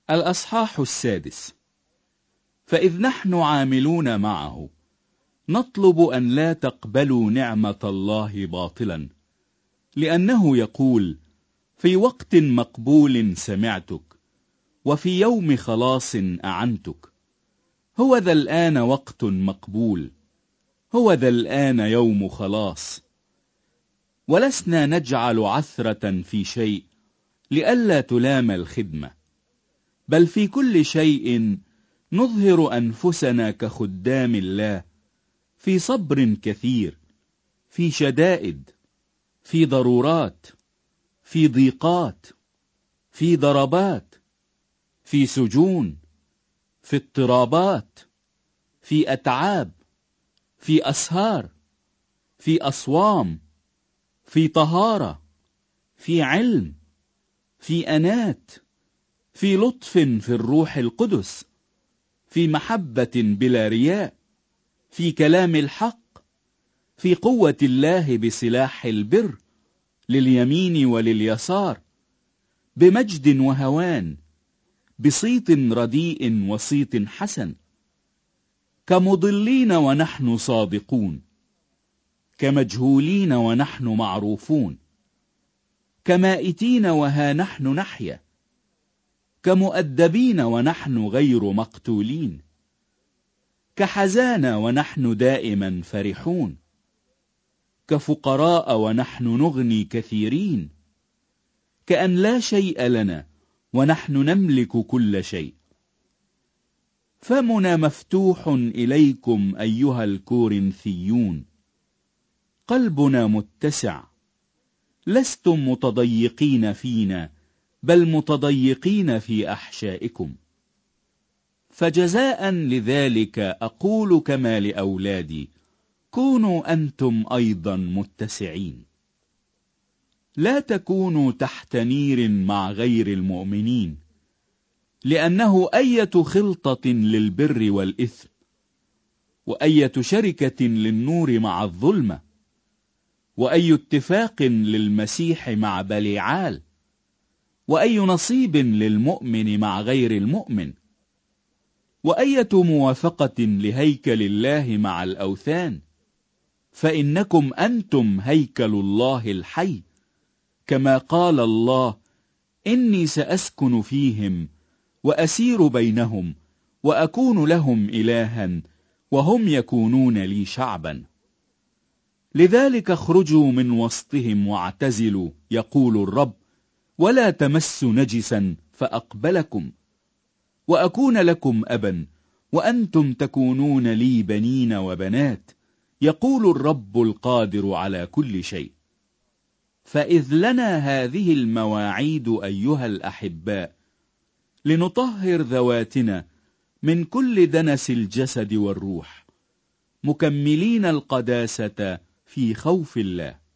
الأصحاح 6. فإذ نحن عاملون معه نطلب أن لا تقبلوا نعمة الله باطلا، لأنه يقول: في وقت مقبول سمعتك، وفي يوم خلاص أعنتك. هو ذا الآن وقت مقبول، هو ذا الآن يوم خلاص. ولسنا نجعل عثرة في شيء لئلا تلام الخدمة، بل في كل شيء نظهر أنفسنا كخدام الله، في صبر كثير، في شدائد، في ضرورات، في ضيقات، في ضربات، في سجون، في اضطرابات، في أتعاب، في أسهار، في أصوام، في طهارة، في علم، في أنات، في لطف في الروح القدس، في محبة بلا رياء، في كلام الحق، في قوة الله بسلاح البر، لليمين ولليسار، بمجد وهوان، بصيت رديء وصيت حسن، كمضلين ونحن صادقون، كمجهولين ونحن معروفون، كمائتين وها نحن نحيا، كمؤدبين ونحن غير مقتولين، كحزانة ونحن دائما فرحون، كفقراء ونحن نغني كثيرين، كأن لا شيء لنا ونحن نملك كل شيء. فمنا مفتوح إليكم أيها الكورنثيون، قلبنا متسع، لستم متضيقين فينا، بل متضيقين في أحشائكم. فجزاء لذلك أقول كما لأولادي: كونوا أنتم أيضا متسعين. لا تكونوا تحت نير مع غير المؤمنين، لأنه أية خلطة للبر والإثم، وأية شركة للنور مع الظلمة، وأي اتفاق للمسيح مع بليعال، وأي نصيب للمؤمن مع غير المؤمن، وأية موافقة لهيكل الله مع الأوثان. فإنكم أنتم هيكل الله الحي، كما قال الله: إني سأسكن فيهم وأسير بينهم وأكون لهم إلها وهم يكونون لي شعبا. لذلك اخرجوا من وسطهم واعتزلوا، يقول الرب، ولا تمسوا نجسا فأقبلكم، وأكون لكم أبا وأنتم تكونون لي بنين وبنات، يقول الرب القادر على كل شيء. فإذ لنا هذه المواعيد أيها الأحباء، لنطهر ذواتنا من كل دنس الجسد والروح، مكملين القداسة في خوف الله.